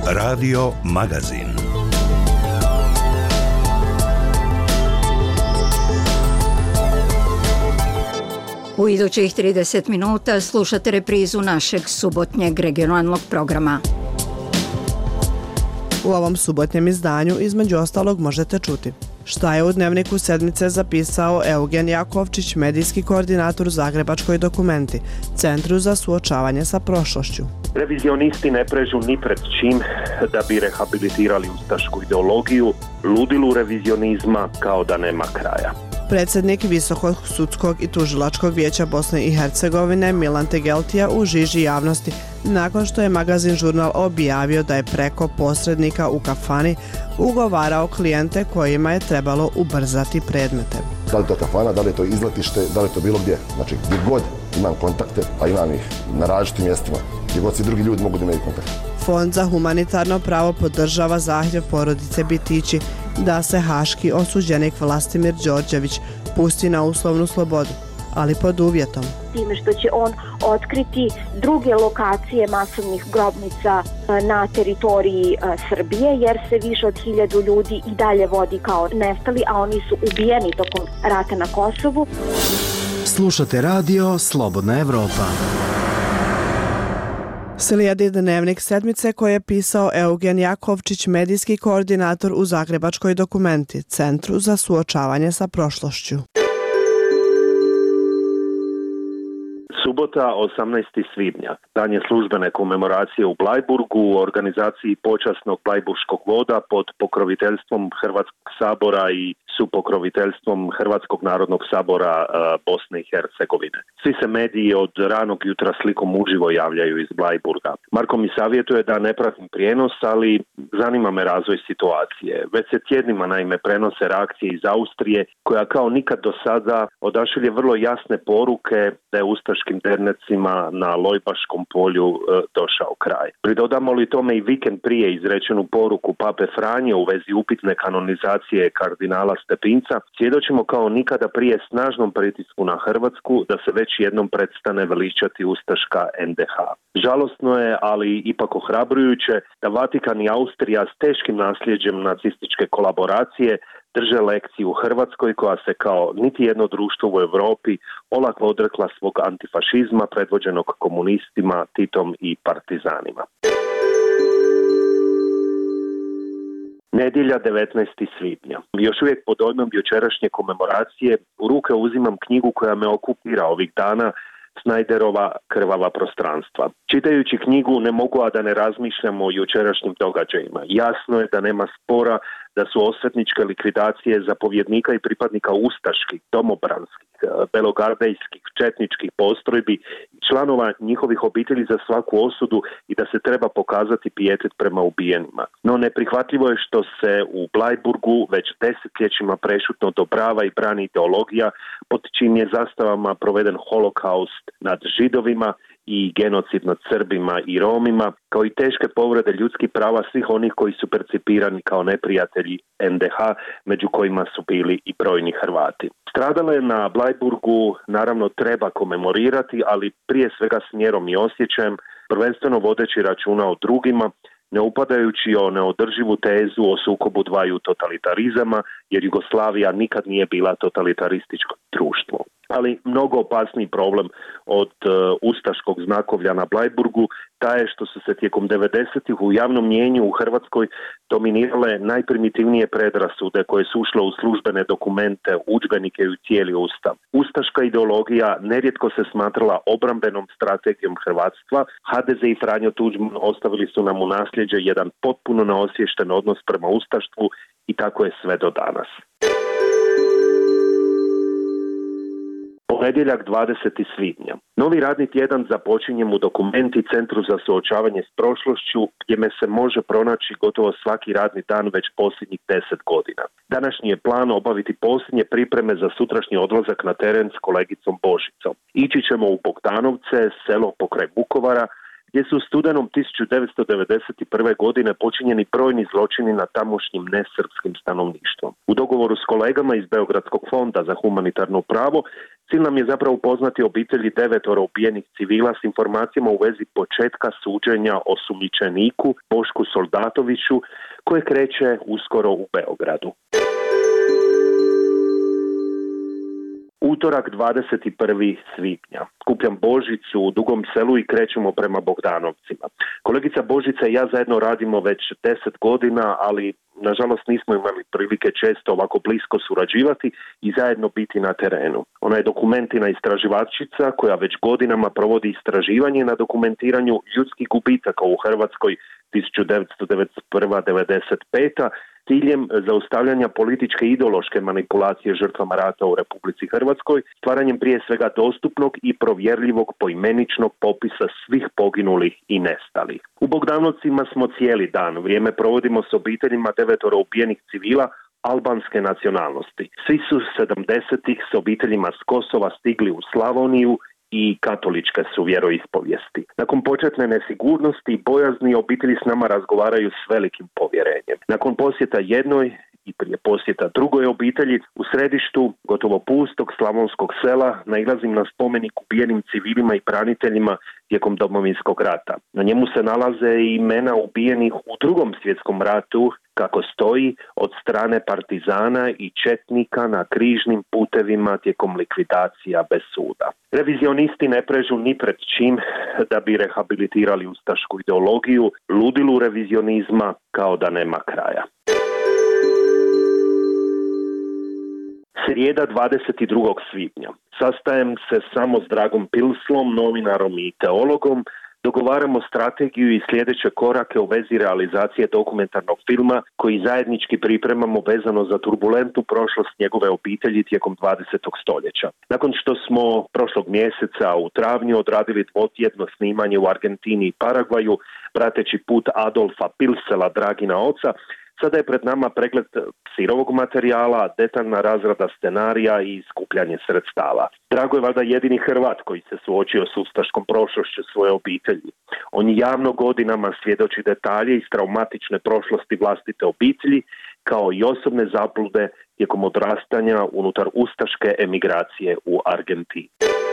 Radio Magazin. U idućih 30 minuta slušate reprizu našeg subotnjeg regionalnog programa. U ovom subotnjem izdanju između ostalog možete čuti šta je u dnevniku sedmice zapisao Eugen Jakovčić, medijski koordinator u Zagrebačkoj Dokumenti, Centru za suočavanje sa prošlošću. Revizionisti ne prežu ni pred čim da bi rehabilitirali ustašku ideologiju, ludilu revizionizma kao da nema kraja. Predsjednik Visokog sudskog i tužilačkog vijeća Bosne i Hercegovine Milan Tegeltija u žiži javnosti nakon što je magazin Žurnal objavio da je preko posrednika u kafani ugovarao klijente kojima je trebalo ubrzati predmete. Da li to kafana, da li je to izletište, da li je to bilo gdje. Znači gdje god imam kontakte, a imam ih na različitim mjestima, gdje god svi drugi ljudi mogu da imaju kontakte. Fond za humanitarno pravo podržava zahtjev porodice Bitići da se haški osuđenik Vlastimir Đorđević pusti na uslovnu slobodu, ali pod uvjetom. Time što će on otkriti druge lokacije masovnih grobnica na teritoriji Srbije, jer se više od 1000 ljudi i dalje vodi kao nestali, a oni su ubijeni tokom rata na Kosovu. Slušate radio Slobodna Evropa. Slijedi dnevnik sedmice koje je pisao Eugen Jakovčić, medijski koordinator u Zagrebačkoj Dokumenti, Centru za suočavanje sa prošlošću. Subota, 18. svibnja, dan je službene komemoracije u Blajburgu u organizaciji počasnog Blajburškog voda pod pokroviteljstvom Hrvatskog sabora i supokroviteljstvom Hrvatskog narodnog sabora Bosne i Hercegovine. Svi se mediji od ranog jutra slikom uživo javljaju iz Blajburga. Marko mi savjetuje da ne pratim prijenos, ali zanima me razvoj situacije. Već se tjednima naime prenose reakcije iz Austrije, koja kao nikad do sada odašilje vrlo jasne poruke da je ustaškim dernecima na Lojbaškom polju došao kraj. Pridodamo li tome i vikend prije izrečenu poruku Pape Franje u vezi upitne kanonizacije kardinala Stepinca, svjedočimo kao nikada prije snažnom pritisku na Hrvatsku da se već jednom prestane veličati ustaška NDH. Žalosno je, ali ipak ohrabrujuće, da Vatikan i Austrija s teškim nasljeđem nacističke kolaboracije drže lekciju u Hrvatskoj, koja se kao niti jedno društvo u Europi olako odrekla svog antifašizma predvođenog komunistima, Titom i partizanima. Nedjelja, 19. svibnja. Još uvijek pod dojmom jučerašnje komemoracije u ruke uzimam knjigu koja me okupira ovih dana, Snajderova Krvava prostranstva. Čitajući knjigu ne mogu a da ne razmišljam o jučerašnjim događajima. Jasno je da nema spora da su osvetničke likvidacije zapovjednika i pripadnika ustaških, domobranskih, belogardejskih, četničkih postrojbi i članova njihovih obitelji za svaku osudu i da se treba pokazati pijetet prema ubijenima. No neprihvatljivo je što se u Blajburgu već desetljećima prešutno odobrava i brani ideologija pod čijim je zastavama proveden holokaust nad Židovima i genocid nad Srbima i Romima, kao i teške povrede ljudskih prava svih onih koji su percipirani kao neprijatelji NDH, među kojima su bili i brojni Hrvati. Stradale na Blajburgu naravno treba komemorirati, ali prije svega s mjerom i osjećajem, prvenstveno vodeći računa o drugima, ne upadajući o neodrživu tezu o sukobu dvaju totalitarizama, jer Jugoslavija nikad nije bila totalitarističko društvo. Ali mnogo opasniji problem od ustaškog znakovlja na Blajburgu taj je što su se tijekom 90-ih u javnom mnijenju u Hrvatskoj dominirale najprimitivnije predrasude koje su ušle u službene dokumente, udžbenike i u cijeli ustav. Ustaška ideologija nerijetko se smatrala obrambenom strategijom hrvatstva. HDZ i Franjo Tuđman ostavili su nam u nasljeđe jedan potpuno neosviješten odnos prema ustaštvu i tako je sve do danas. Ponedjeljak, 20. svibnja. Novi radni tjedan započinjem u Dokumenti, Centru za suočavanje s prošlošću, gdje me se može pronaći gotovo svaki radni dan već posljednjih 10 godina. Današnji je plan obaviti posljednje pripreme za sutrašnji odlazak na teren s kolegicom Božicom. Ići ćemo u Bogdanovce, selo pokraj Vukovara, gdje su u studenom 1991. godine počinjeni brojni zločini nad tamošnjim nesrpskim stanovništvom. U dogovoru s kolegama iz Beogradskog fonda za humanitarno pravo cilj nam je zapravo upoznati obitelji 9 ubijenih civila s informacijama u vezi početka suđenja osumnjičeniku Bošku Soldatoviću koje kreće uskoro u Beogradu. Utorak 21. svibnja. Skupljam Božicu u Dugom Selu i krećemo prema Bogdanovcima. Kolegica Božica i ja zajedno radimo već 10 godina, ali nažalost nismo imali prilike često ovako blisko surađivati i zajedno biti na terenu. Ona je dokumentina istraživačica koja već godinama provodi istraživanje na dokumentiranju ljudskih gubitaka u Hrvatskoj 1991-95. ciljem zaustavljanja političke i ideološke manipulacije žrtvama rata u Republici Hrvatskoj, stvaranjem prije svega dostupnog i provjerljivog poimeničnog popisa svih poginulih i nestalih. U Bogdanovcima smo cijeli dan, vrijeme provodimo s obiteljima 9 ubijenih civila albanske nacionalnosti. Svi su 70-ih s obiteljima s Kosova stigli u Slavoniju i katoličke su vjeroispovijesti. Nakon početne nesigurnosti i bojazni obitelji s nama razgovaraju s velikim povjerenjem. Nakon posjeta jednoj i prije posjeta drugoj obitelji u središtu gotovo pustog slavonskog sela nailazim na spomenik ubijenim civilima i braniteljima tijekom Domovinskog rata. Na njemu se nalaze i imena ubijenih u Drugom svjetskom ratu, kako stoji, od strane partizana i četnika na križnim putevima tijekom likvidacija bez suda. Revizionisti ne prežu ni pred čim da bi rehabilitirali ustašku ideologiju, ludilu revizionizma kao da nema kraja. Srijeda 22. svibnja. Sastajem se samo s Dragom Pilslom, novinarom i teologom. Dogovaramo strategiju i sljedeće korake u vezi realizacije dokumentarnog filma koji zajednički pripremamo vezano za turbulentnu prošlost njegove obitelji tijekom 20. stoljeća. Nakon što smo prošlog mjeseca u travnju odradili 2-tjedno snimanje u Argentini i Paragvaju, prateći put Adolfa Pilsela, Dragina oca, sada je pred nama pregled sirovog materijala, detaljna razrada scenarija i skupljanje sredstava. Drago je valjda jedini Hrvat koji se suočio s ustaškom prošlošću svoje obitelji. On javno godinama svjedoči detalje iz traumatične prošlosti vlastite obitelji, kao i osobne zablude tijekom odrastanja unutar ustaške emigracije u Argentini.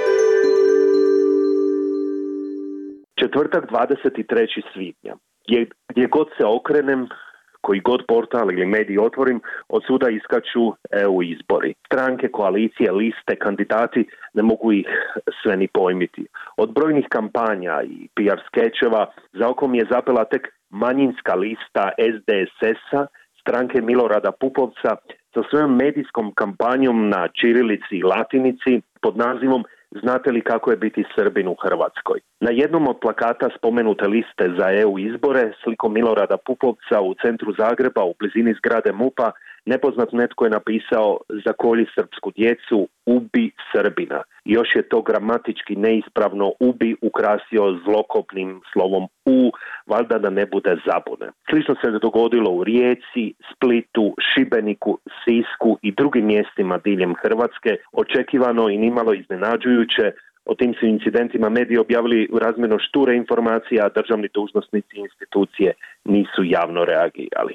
Četvrtak 23. svibnja. Gdje god se okrenem, koji god portal ili medij otvorim, od svuda iskaču EU izbori. Stranke, koalicije, liste, kandidati, ne mogu ih sve ni pojmiti. Od brojnih kampanja i PR skečeva za oko mi je zapela tek manjinska lista SDSS-a, stranke Milorada Pupovca, sa svojom medijskom kampanjom na ćirilici i latinici pod nazivom Znate li kako je biti Srbin u Hrvatskoj? Na jednom od plakata spomenute liste za EU izbore, slikom Milorada Pupovca u centru Zagreba u blizini zgrade MUP-a, nepoznat netko je napisao zakolji srpsku djecu, ubi Srbina. I još je to gramatički neispravno ubi ukrasio zlokobnim slovom U, valjda da ne bude zabune. Slično se dogodilo u Rijeci, Splitu, Šibeniku, Sisku i drugim mjestima diljem Hrvatske, očekivano i nimalo iznenađujuće. O tim su incidentima mediji objavili razmjerno šture informacije, a državni dužnosnici i institucije nisu javno reagirali.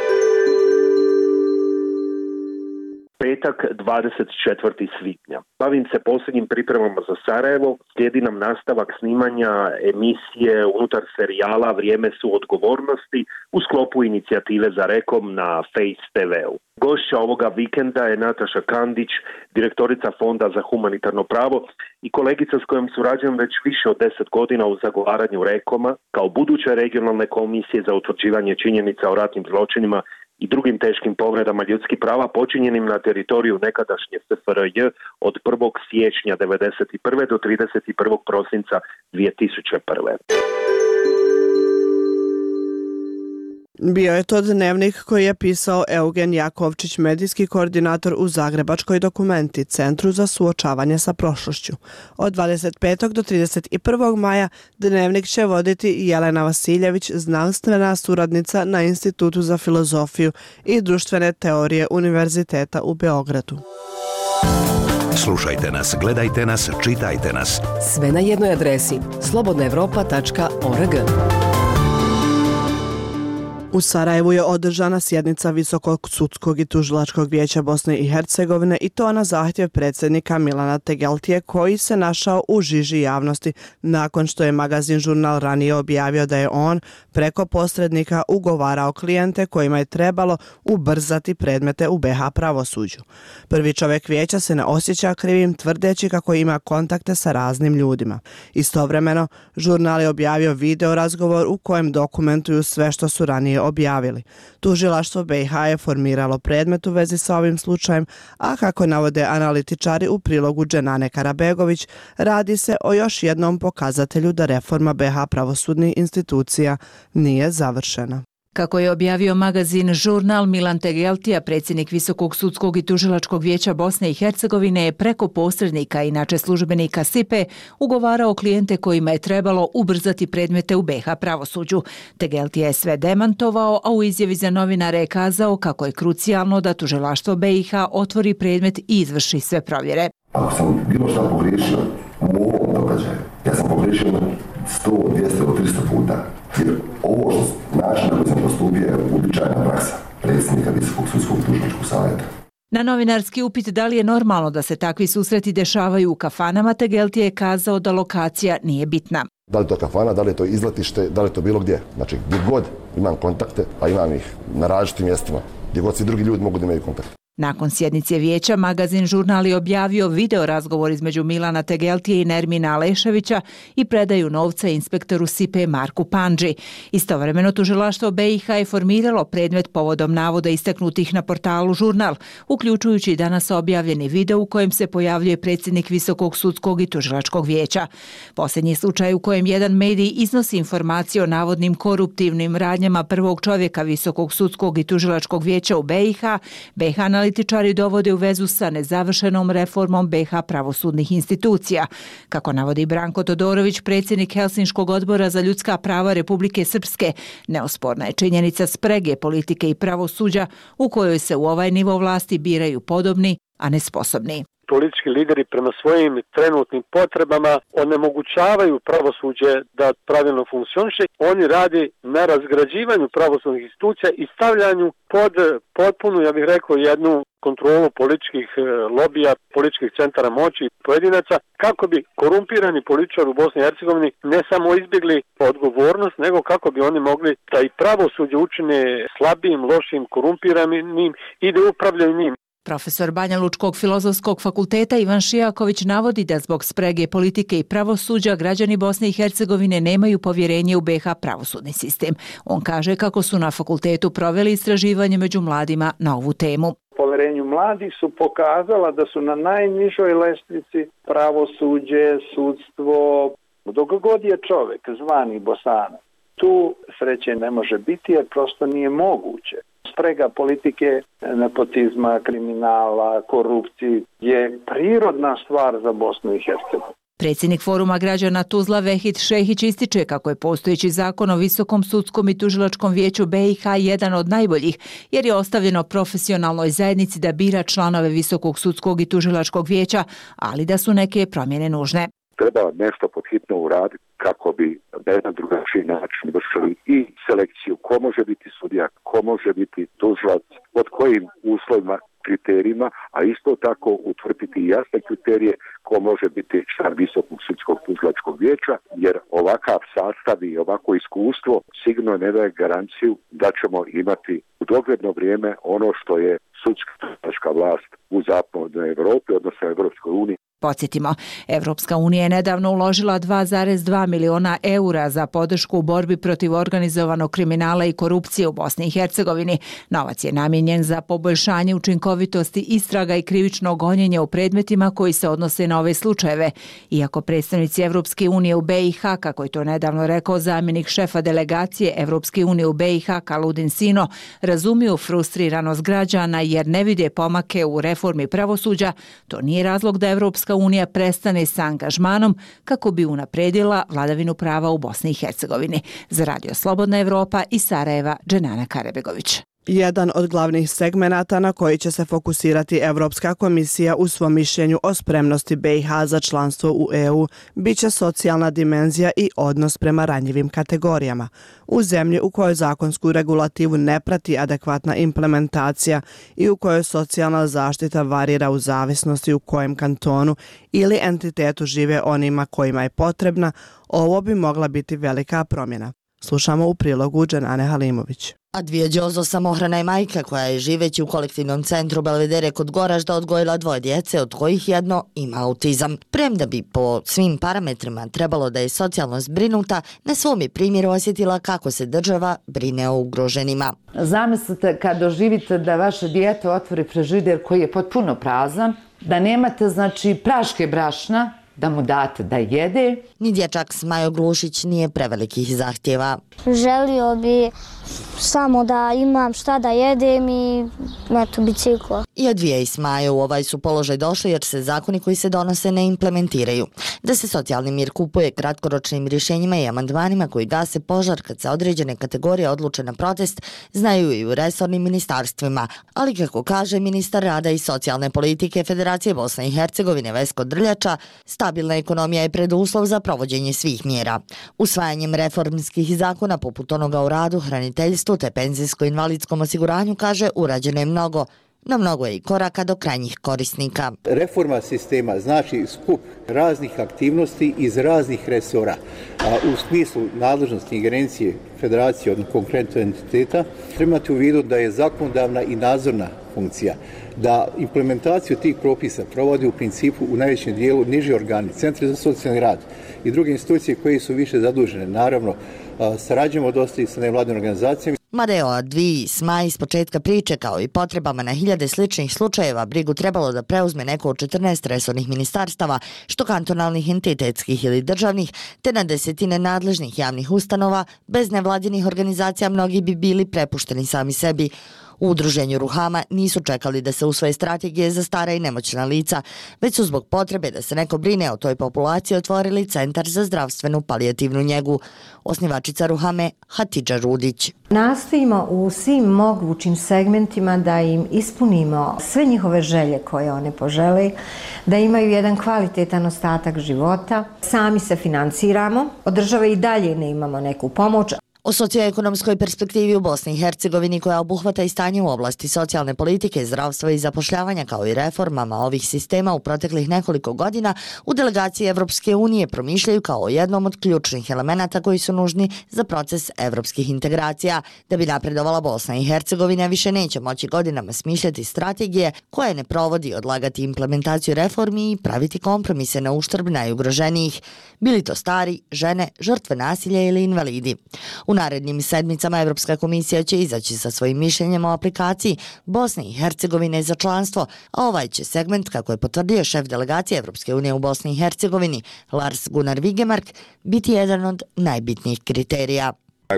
Petak 24. svibnja. Bavim se posljednjim pripremama za Sarajevo, slijedi nam nastavak snimanja emisije unutar serijala Vrijeme su odgovornosti u sklopu inicijative za Rekom na Face TV-u. Gošća ovoga vikenda je Nataša Kandić, direktorica Fonda za humanitarno pravo i kolegica s kojom surađujem već više od 10 godina u zagovaranju Rekoma kao buduće regionalne komisije za utvrđivanje činjenica o ratnim zločinima i drugim teškim povredama ljudskih prava počinjenim na teritoriju nekadašnje SFRJ od 1. siječnja 1991. do 31. prosinca 2001. Bio je to dnevnik koji je pisao Eugen Jakovčić, medijski koordinator u Zagrebačkoj Dokumenti, Centru za suočavanje sa prošlošću. Od 25. do 31. maja dnevnik će voditi Jelena Vasiljević, znanstvena suradnica na Institutu za filozofiju i društvene teorije Univerziteta u Beogradu. Slušajte nas, gledajte nas, čitajte nas. Sve na jednoj adresi slobodnaevropa.org. U Sarajevu je održana sjednica Visokog sudskog i tužilačkog vijeća Bosne i Hercegovine i to na zahtjev predsjednika Milana Tegeltije koji se našao u žiži javnosti nakon što je magazin Žurnal ranije objavio da je on preko posrednika ugovarao klijente kojima je trebalo ubrzati predmete u BiH pravosuđu. Prvi čovjek vijeća se ne osjeća krivim tvrdeći kako ima kontakte sa raznim ljudima. Istovremeno, žurnal je objavio video razgovor u kojem dokumentuju sve što su ranije objavili. Tužilaštvo BiH je formiralo predmet u vezi sa ovim slučajem, a kako navode analitičari u prilogu Dženane Karabegović, radi se o još jednom pokazatelju da reforma BiH pravosudnih institucija nije završena. Kako je objavio magazin Žurnal, Milan Tegeltija, predsjednik Visokog sudskog i tužilačkog vijeća Bosne i Hercegovine, je preko posrednika, inače službenika SIPE, ugovarao klijente kojima je trebalo ubrzati predmete u BiH pravosuđu. Tegeltija je sve demantovao, a u izjavi za novinare je kazao kako je krucijalno da tužilaštvo BiH otvori predmet i izvrši sve provjere. Ako sam bilo šta pogriješio u ovom događaju, ja sam pogriješio 100, 200 ili 300 puta. Jer ovo način na koji sam postupio je uobičajena praksa predsjednika Visokog sudskog tužilačkog savjeta. Na novinarski upit da li je normalno da se takvi susreti dešavaju u kafanama, Tegeltija je kazao da lokacija nije bitna. Da li to kafana, da li je to izletište, da li je to bilo gdje. Znači gdje god imam kontakte, a imam ih na različitim mjestima, gdje god svi drugi ljudi mogu da imaju kontakte. Nakon sjednice vijeća, magazin Žurnal je objavio video razgovor između Milana Tegeltije i Nermina Aleševića i predaju novca inspektoru SIPE Marku Pandži. Istovremeno tužilaštvo BiH je formiralo predmet povodom navoda istaknutih na portalu Žurnal, uključujući danas objavljeni video u kojem se pojavljuje predsjednik Visokog sudskog i tužilačkog vijeća. Posljednji slučaj u kojem jedan medij iznosi informacije o navodnim koruptivnim radnjama prvog čovjeka Visokog sudskog i tužilačkog vijeća u BiH analitičari dovode u vezu sa nezavršenom reformom BiH pravosudnih institucija. Kako navodi Branko Todorović, predsjednik Helsinškog odbora za ljudska prava Republike Srpske, neosporna je činjenica sprege politike i pravosuđa u kojoj se u ovaj nivo vlasti biraju podobni, a ne sposobni. Politički lideri prema svojim trenutnim potrebama onemogućavaju pravosuđe da pravilno funkcioniše. Oni radi na razgrađivanju pravosudnih institucija i stavljanju pod potpunu, ja bih rekao, jednu kontrolu političkih lobija, političkih centara moći i pojedinaca, kako bi korumpirani političari u Bosni i Hercegovini ne samo izbjegli odgovornost, nego kako bi oni mogli da i pravosuđe učine slabijim, lošim, korumpiranim i da upravljaju njim. Profesor Banja Lučkog filozofskog fakulteta Ivan Šijaković navodi da zbog sprege politike i pravosuđa građani Bosne i Hercegovine nemaju povjerenje u BiH pravosudni sistem. On kaže kako su na fakultetu proveli istraživanje među mladima na ovu temu. Povjerenju mladih su pokazala da su na najnižoj lestvici pravosuđe, sudstvo, dok god je čovjek zvani Bosanac. Tu sreće ne može biti jer prosto nije moguće. Sprega politike, nepotizma, kriminala, korupcije je prirodna stvar za Bosnu i Hercegovinu. Predsjednik Foruma građana Tuzla Vehid Šehić ističe kako je postojeći zakon o Visokom sudskom i tužilačkom vijeću BiH jedan od najboljih, jer je ostavljeno profesionalnoj zajednici da bira članove Visokog sudskog i tužilačkog vijeća, ali da su neke promjene nužne. Treba nešto podhitno uraditi kako bi na jedan drugačiji način vršili i selekciju ko može biti sudija, ko može biti tužilac, pod kojim uslovima, kriterijima, a isto tako utvrditi jasne kriterije ko može biti član Visokog sudskog tužilačkog vijeća, jer ovakav sastav i ovako iskustvo sigurno ne daje garanciju da ćemo imati u dogledno vrijeme ono što je sudska tužilačka vlast u zapadnoj Europi, odnosno Europskoj uniji. Podsjetimo, Evropska unija je nedavno uložila 2,2 miliona eura za podršku u borbi protiv organizovanog kriminala i korupcije u Bosni i Hercegovini. Novac je namijenjen za poboljšanje učinkovitosti istraga i krivičnog gonjenja u predmetima koji se odnose na ove slučajeve. Iako predstavnici Evropske unije u BiH, kako je to nedavno rekao zamjenik šefa delegacije Evropske unije u BiH Kaludin Sino, razumiju frustriranost građana jer ne vide pomake u reformi pravosuđa, to nije razlog da Evropska unija prestane sa angažmanom kako bi unapredila vladavinu prava u Bosni i Hercegovini. Za Radio Slobodna Evropa iz Sarajeva, Dženana Karabegović. Jedan od glavnih segmenata na koji će se fokusirati Evropska komisija u svom mišljenju o spremnosti BiH za članstvo u EU biće socijalna dimenzija i odnos prema ranjivim kategorijama. U zemlji u kojoj zakonsku regulativu ne prati adekvatna implementacija i u kojoj socijalna zaštita varira u zavisnosti u kojem kantonu ili entitetu žive onima kojima je potrebna, ovo bi mogla biti velika promjena. Slušamo u prilogu Dženane Halimović. Advija Đozo, samohrana je majka koja je živeći u kolektivnom centru Belvedere kod Goražda odgojila 2 djece, od kojih jedno ima autizam. Premda bi po svim parametrima trebalo da je socijalno zbrinuta, na svom je primjeru osjetila kako se država brine o ugroženima. Zamislite kad doživite da vaše dijete otvori frižider koji je potpuno prazan, da nemate praške brašna, da mu date da jede. Ni dječak Smajo Glušić nije prevelikih zahtjeva. Želio bi samo da imam šta da jedem i biciklo. I Advija i Smajo u ovaj su položaj došli jer se zakoni koji se donose ne implementiraju. Da se socijalni mir kupuje kratkoročnim rješenjima i amandmanima koji gase požar kad se određene kategorije odluče na protest, znaju i u resornim ministarstvima. Ali kako kaže ministar rada i socijalne politike Federacije Bosne i Hercegovine Vesko Drljača, stabilna ekonomija je preduslov za provođenje svih mjera. Usvajanjem reformskih zakona poput onoga o radu, hraniteljstvu te penzijsko-invalidskom osiguranju, kaže, urađeno je mnogo. No mnogo je i koraka do krajnjih korisnika. Reforma sistema znači skup raznih aktivnosti iz raznih resora. U smislu nadležnosti ingerencije federacije od konkretnog entiteta treba imati u vidu da je zakonodavna i nadzorna funkcija. Da implementaciju tih propisa provodi u principu u najvećem dijelu niži organi, centri za socijalni rad i druge institucije koje su više zadužene. Naravno, sarađujemo dosta i sa nevladinim organizacijama. Mada je o Adviji Smaji s početka priče kao i potrebama na hiljade sličnih slučajeva brigu trebalo da preuzme neko od 14 resornih ministarstava, što kantonalnih, entitetskih ili državnih, te na desetine nadležnih javnih ustanova, bez nevladinih organizacija mnogi bi bili prepušteni sami sebi. U udruženju Ruhama nisu čekali da se usvoje strategije za stara i nemoćna lica, već su zbog potrebe da se neko brine o toj populaciji otvorili Centar za zdravstvenu palijativnu njegu. Osnivačica Ruhame Hatidža Rudić. Nastojimo u svim mogućim segmentima da im ispunimo sve njihove želje koje one požele, da imaju jedan kvalitetan ostatak života. Sami se financiramo, od države i dalje ne imamo neku pomoć. O socioekonomskoj perspektivi u Bosni i Hercegovini koja obuhvata i stanje u oblasti socijalne politike, zdravstva i zapošljavanja kao i reformama ovih sistema u proteklih nekoliko godina u delegaciji Evropske unije promišljaju kao o jednom od ključnih elemenata koji su nužni za proces evropskih integracija. Da bi napredovala Bosna i Hercegovina više neće moći godinama smišljati strategije koje ne provodi, odlagati implementaciju reformi i praviti kompromise na uštrb najugroženijih, bili to stari, žene, žrtve nasilja ili invalidi. U narednim sedmicama Evropska komisija će izaći sa svojim mišljenjem o aplikaciji Bosne i Hercegovine za članstvo, a ovaj će segment, kako je potvrdio šef delegacije Evropske unije u Bosni i Hercegovini, Lars Gunnar Vigemark, biti jedan od najbitnijih kriterija.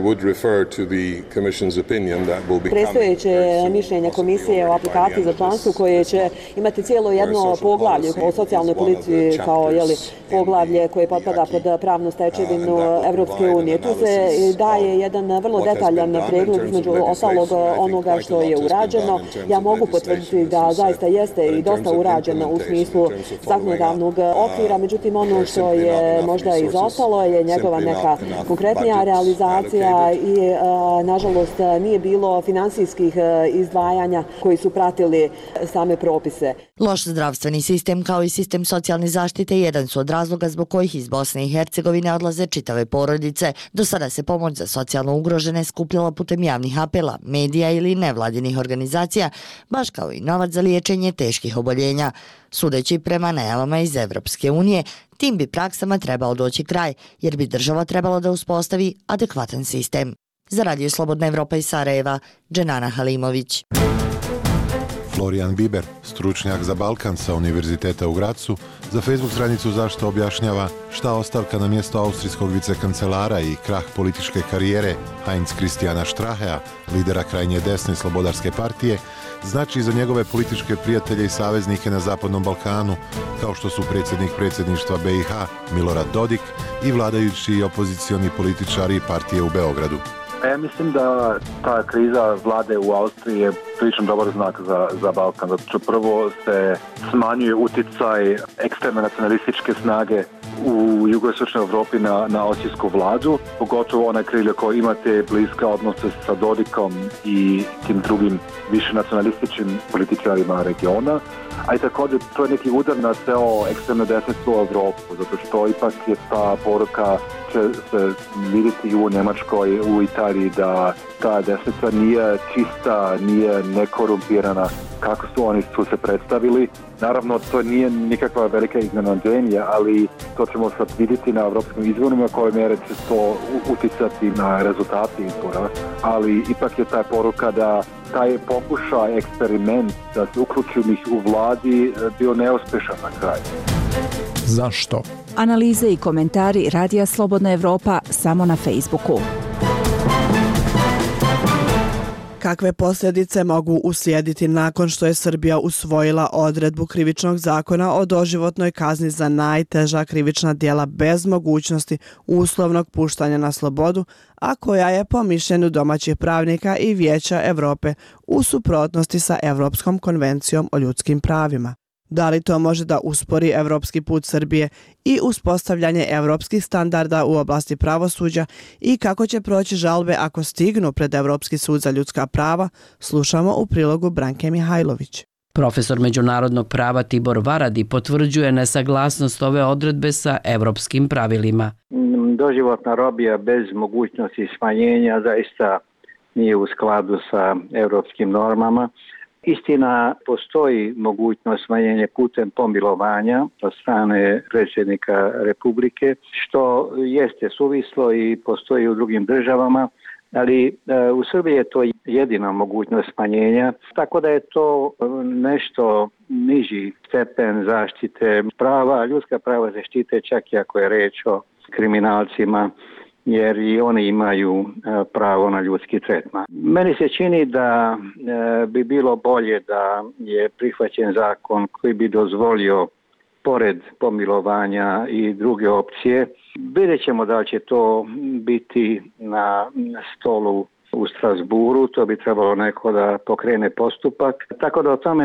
Predstojeće mišljenje komisije o aplikaciji za članstvo koje će imati cijelo jedno poglavlje o socijalnoj politici kao poglavlje koje potpada pod pravnu stečevinu Evropske unije. Tu se daje jedan vrlo detaljan pregled između ostalog onoga što je urađeno. Ja mogu potvrditi da zaista jeste i dosta urađeno u smislu zakonodavnog okvira, međutim ono što je možda izostalo je njegova neka konkretnija realizacija i nažalost nije bilo finansijskih izdvajanja koji su pratili same propise. Loš zdravstveni sistem kao i sistem socijalne zaštite jedan su od razloga zbog kojih iz Bosne i Hercegovine odlaze čitave porodice. Do sada se pomoć za socijalno ugrožene skupljala putem javnih apela, medija ili nevladinih organizacija, baš kao i novac za liječenje teških oboljenja. Sudeći prema najavama iz Evropske unije, tim bi praksama trebao doći kraj, jer bi država trebala da uspostavi adekvatan sistem. Za Radio Slobodna Evropa iz Sarajeva, Dženana Halimović. Florian Biber, stručnjak za Balkan sa Univerziteta u Gracu, za Facebook stranicu Zašto objašnjava šta ostavka na mjesto austrijskog vicekancelara i krah političke karijere Heinz Christiana Strachea, lidera krajnje desne Slobodarske partije, znači za njegove političke prijatelje i saveznike na Zapadnom Balkanu, kao što su predsjednik predsjedništva BiH Milorad Dodik i vladajući i opozicioni političari partije u Beogradu. Ja mislim da ta kriza vlade u Austriji je prilično dobar znak za Balkan. Zato što prvo se smanjuje utjecaj ekstremne nacionalističke snage u jugoistočnoj Europi na austrijsku vladu, pogotovo onaj krilje koji imate bliske odnose sa Dodikom i tim drugim više nacionalističkim političarima regiona. A i također to je neki udar na ceo ekstremno desnicu u Europu, zato što ipak je ta poruka će se vidjeti u Njemačkoj, u Italiji, da ta desnica nije čista, nije nekorumpirana kako su oni su se predstavili. Naravno, to nije nikakva velika iznenađenja, ali to ćemo sad vidjeti na evropskim izborima koje mjere će to uticati na rezultati izbora. Ali ipak je ta poruka da taj pokušaj, eksperiment da se uključenih u vladi bio neuspješan na kraju. Zašto? Analize i komentari Radija Slobodna Evropa samo na Facebooku. Kakve posljedice mogu uslijediti nakon što je Srbija usvojila odredbu Krivičnog zakona o doživotnoj kazni za najteža krivična djela bez mogućnosti uslovnog puštanja na slobodu, a koja je po mišljenju domaćih pravnika i Vijeća Europe u suprotnosti sa Europskom konvencijom o ljudskim pravima? Da li to može da uspori evropski put Srbije i uspostavljanje evropskih standarda u oblasti pravosuđa i kako će proći žalbe ako stignu pred Evropski sud za ljudska prava, slušamo u prilogu Branke Mihajlović. Profesor međunarodnog prava Tibor Varadi potvrđuje nesaglasnost ove odredbe sa evropskim pravilima. Doživotna robija bez mogućnosti smanjenja zaista nije u skladu sa evropskim normama. Istina, postoji mogućnost smanjenja putem pomilovanja od strane predsjednika Republike, što jeste suvislo i postoji u drugim državama, ali u Srbiji je to jedina mogućnost smanjenja, tako da je to nešto niži stepen zaštite prava. Ljudska prava zaštite čak i ako je reč o kriminalcima, jer i oni imaju pravo na ljudski tretman. Meni se čini da bi bilo bolje da je prihvaćen zakon koji bi dozvolio pored pomilovanja i druge opcije. Vidjet ćemo da će to biti na stolu u Strasburu, to bi trebalo neko da pokrene postupak. Tako da o tome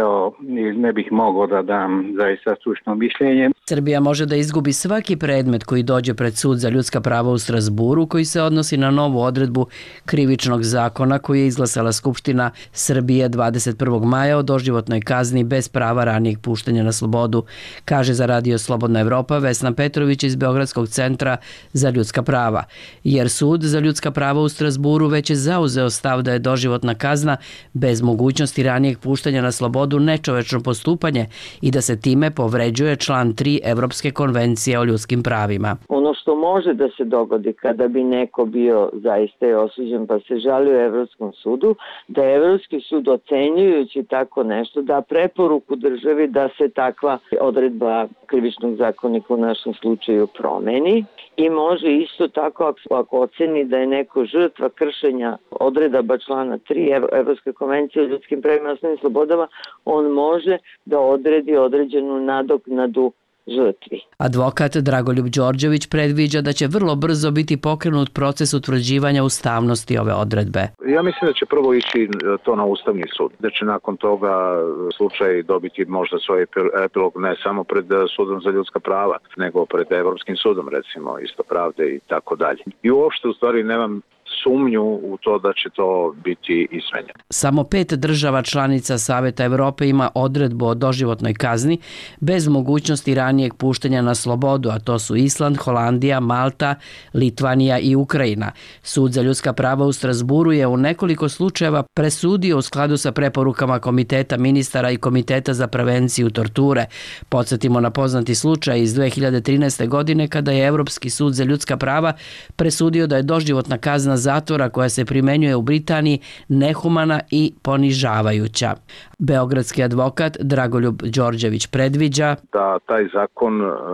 ne bih mogao da dam zaista stručno mišljenje. Srbija može da izgubi svaki predmet koji dođe pred sud za ljudska prava u Strasburu, koji se odnosi na novu odredbu Krivičnog zakona koju je izglasala Skupština Srbije 21. maja o doživotnoj kazni bez prava ranijeg puštanja na slobodu, kaže za Radio Slobodna Evropa Vesna Petrović iz Beogradskog centra za ljudska prava. Jer sud za ljudska prava u Strasburu već je zauzeo stav da je doživotna kazna bez mogućnosti ranijeg puštanja na slobodu nečovečno postupanje i da se time povređuje član 3 Evropske konvencije o ljudskim pravima. Ono što može da se dogodi kada bi neko bio zaista osuđen pa se žalio Evropskom sudu, da je Evropski sud ocenjujući tako nešto da preporuku državi da se takva odredba Krivičnog zakonika u našem slučaju promeni i može isto tako ako oceni da je neko žrtva kršenja odredaba člana 3 Evropske konvencije o ljudskim pravima i osnovnim slobodama, on može da odredi određenu nadoknadu žrtvi. Advokat Dragoljub Đorđević predviđa da će vrlo brzo biti pokrenut proces utvrđivanja ustavnosti ove odredbe. Ja mislim da će prvo ići to na Ustavni sud, da će nakon toga slučaj dobiti možda svoj epilog ne samo pred sudom za ljudska prava, nego pred Evropskim sudom, recimo, isto pravde i tako dalje. I uopšte u stvari nemam sumnju u to da će to biti izmenjeno. Samo 5 država članica Saveta Evrope ima odredbu o doživotnoj kazni bez mogućnosti ranijeg puštanja na slobodu, a to su Island, Holandija, Malta, Litvanija i Ukrajina. Sud za ljudska prava u Strasburu je u nekoliko slučajeva presudio u skladu sa preporukama Komiteta ministara i Komiteta za prevenciju torture. Podsjetimo na poznati slučaj iz 2013. godine kada je Evropski sud za ljudska prava presudio da je doživotna kazna zatvora koja se primenjuje u Britaniji nehumana i ponižavajuća. Beogradski advokat Dragoljub Đorđević predviđa da taj zakon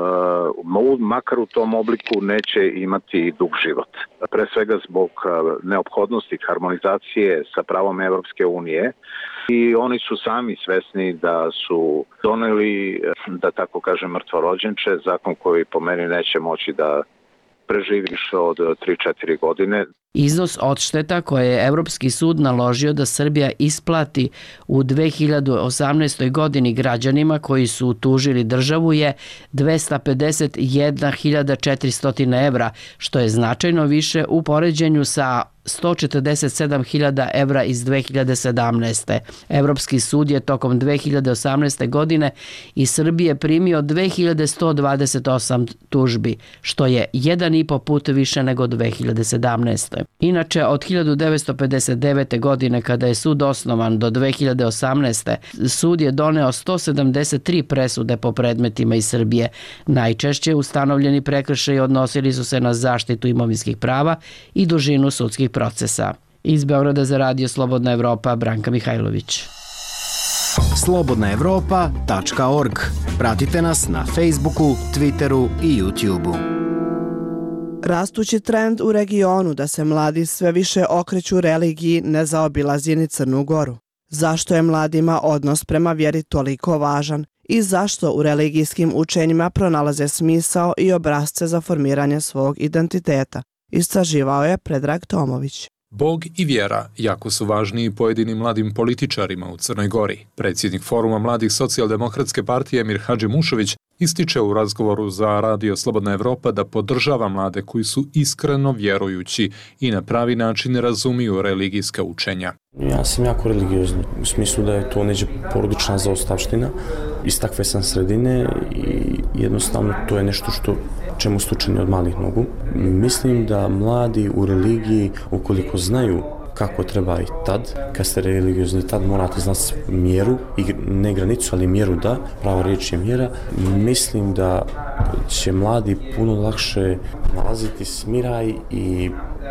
makar u tom obliku neće imati dug život. Pre svega zbog neophodnosti harmonizacije sa pravom Evropske unije i oni su sami svesni da su doneli, da tako kažem, mrtvorođenče, zakon koji po meni neće moći da preživi više od 3-4 godine. Iznos odšteta koje je Evropski sud naložio da Srbija isplati u 2018. godini građanima koji su tužili državu je 251.400 evra, što je značajno više u poređenju sa 147.000 evra iz 2017. Evropski sud je tokom 2018. godine iz Srbije primio 2128 tužbi, što je 1,5 put više nego 2017. Inače, od 1959. godine, kada je sud osnovan, do 2018. sud je doneo 173 presude po predmetima iz Srbije. Najčešće ustanovljeni prekršaji odnosili su se na zaštitu imovinskih prava i dužinu sudskih procesa. Iz Beograda za radio Slobodna Evropa, Branka Mihajlović. slobodnaevropa.org. Pratite nas na Facebooku, Twitteru i YouTubeu. Rastući trend u regionu da se mladi sve više okreću religiji ne zaobilazi ni Crnu Goru. Zašto je mladima odnos prema vjeri toliko važan i zašto u religijskim učenjima pronalaze smisao i obrasce za formiranje svog identiteta? Istraživao je Predrag Tomović. Bog i vjera jako su važni i pojedinim mladim političarima u Crnoj Gori. Predsjednik Foruma mladih socijaldemokratske partije Emir Hadžimušović ističe u razgovoru za radio Slobodna Evropa da podržava mlade koji su iskreno vjerujući i na pravi način razumiju religijska učenja. Ja sam jako religiozan, u smislu da je to neđe porodična zaostavština. Iz takve sam sredine i jednostavno to je nešto čemu su učeni od malih nogu. Mislim da mladi u religiji, ukoliko znaju kako treba i tad, kad ste religiozni, tad morate znati mjeru, ne granicu, ali mjeru da, prava riječ je mjera. Mislim da će mladi puno lakše nalaziti smiraj i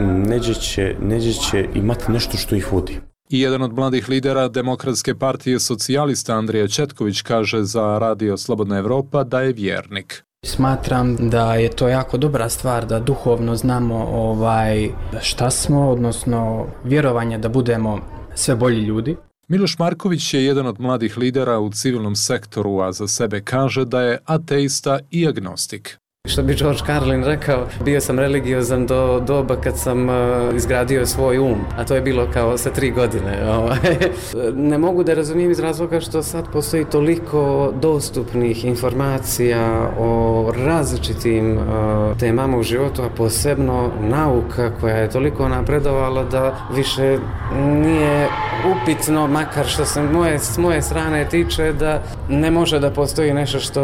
neđe će imati nešto što ih vodi. I jedan od mladih lidera Demokratske partije socijalista Andrija Četković kaže za radio Slobodna Evropa da je vjernik. Smatram da je to jako dobra stvar da duhovno znamo šta smo, odnosno vjerovanje da budemo sve bolji ljudi. Miloš Marković je jedan od mladih lidera u civilnom sektoru, a za sebe kaže da je ateista i agnostik. Što bi George Carlin rekao, bio sam religiozan do doba kad sam izgradio svoj a to je bilo kao sa 3 godine. Ne mogu da razumijem iz razloga što sad postoji toliko dostupnih informacija o različitim temama u životu, a posebno nauka koja je toliko napredovala da više nije upitno, makar što se s moje strane tiče, da ne može da postoji nešto što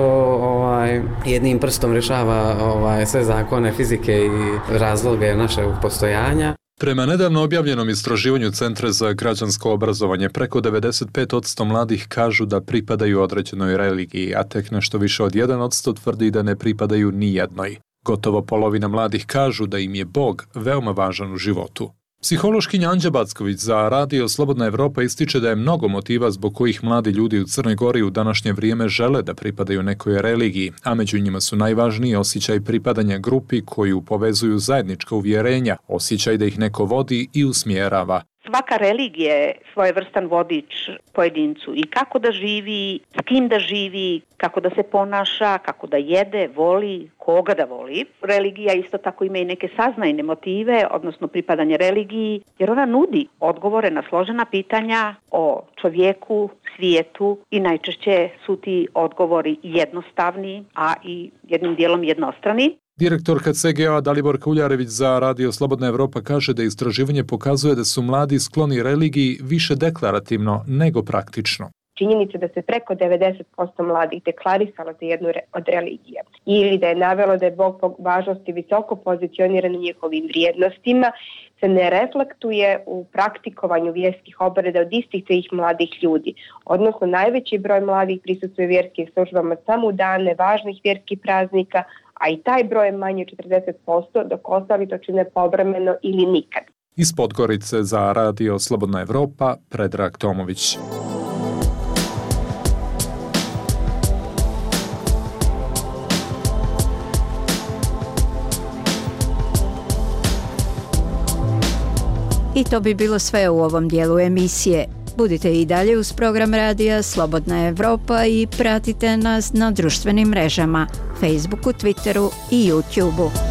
jednim prstom rješava sve zakone fizike i razloge našeg postojanja. Prema nedavno objavljenom istraživanju Centra za građansko obrazovanje, preko 95% mladih kažu da pripadaju određenoj religiji, a tek nešto više od 1% tvrdi da ne pripadaju ni jednoj. Gotovo polovina mladih kažu da im je Bog veoma važan u životu. Psihološkinja Anđa Backović za radio Slobodna Evropa ističe da je mnogo motiva zbog kojih mladi ljudi u Crnoj Gori u današnje vrijeme žele da pripadaju nekoj religiji, a među njima su najvažniji osjećaj pripadanja grupi koju povezuju zajednička uvjerenja, osjećaj da ih neko vodi i usmjerava. Svaka religija je svojevrstan vodič pojedincu i kako da živi, s kim da živi, kako da se ponaša, kako da jede, voli, koga da voli. Religija isto tako ima i neke saznajne motive, odnosno pripadanje religiji, jer ona nudi odgovore na složena pitanja o čovjeku, svijetu i najčešće su ti odgovori jednostavni, a i jednim dijelom jednostrani. Direktorka CGA Daliborka Uljarević za radio Slobodna Evropa kaže da istraživanje pokazuje da su mladi skloni religiji više deklarativno nego praktično. Činjenica da se preko 90% mladih deklarisalo za jednu od religija ili da je navelo da je Bog po važnosti visoko pozicioniran u njihovim vrijednostima se ne reflektuje u praktikovanju vjerskih obreda od istih tih mladih ljudi. Odnosno, najveći broj mladih prisustvuje vjerskim službama samo u dane važnih vjerskih praznika, a i taj broj je manje 40%, dok ostali to čine povremeno ili nikad. Iz Podgorice za radio Slobodna Evropa, Predrag Tomović. I to bi bilo sve u ovom dijelu emisije. Budite i dalje uz program radija Slobodna Evropa i pratite nas na društvenim mrežama, Facebooku, Twitteru i YouTubeu.